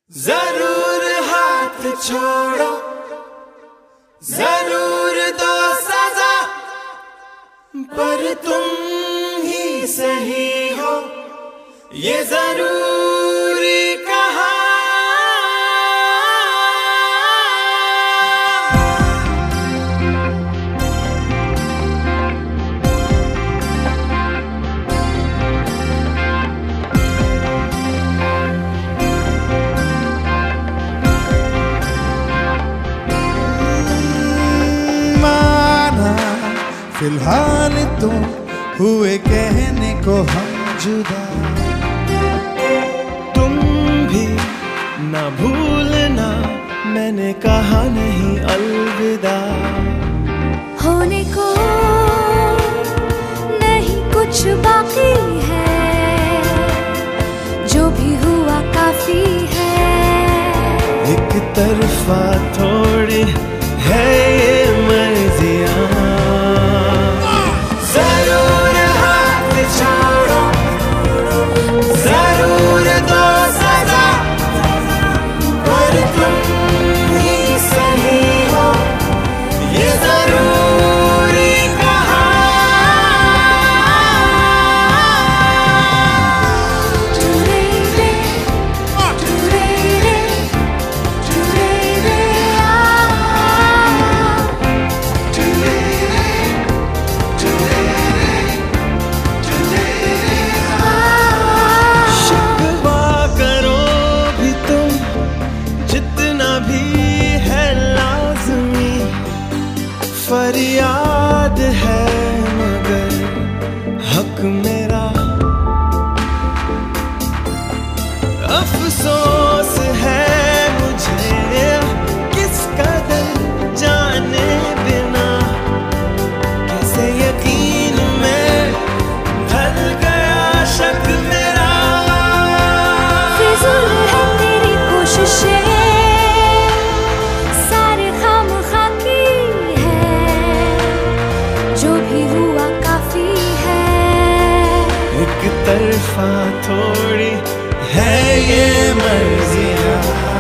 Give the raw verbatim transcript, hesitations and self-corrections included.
जरूर हाथ छोड़ो, जरूर दो सजा, पर तुम ही सही हो ये जरूरी कहा। फिलहाल तो हुए कहने को हम जुदा, तुम भी ना भूलना मैंने कहा नहीं अलविदा। होने को नहीं कुछ बाकी है, जो भी हुआ काफी है। एक तरफा थोड़ी है ये मर्जियां, जरूर हाथ छोड़ो, जरूर दो सजा, पर तुम ही सही हो ये जरूरी कहा। टुरे रे, टुरे रे, टुरे रे आ, टुरे रे, टुरे रे, टुरे रे आ। शिकवा करो भी तुम जितना भी है लाज़मी, फरियाद है मगर हक मेरा। अफसोस है मुझे किस कदर जाने बिना, कैसे यकीन में ढल गया शक मेरा। फिजूल है तेरी कोशिशें, सारे खामखा की है, जो भी हुआ काफी है। एक तरफा थोड़ी है ये मर्जियां।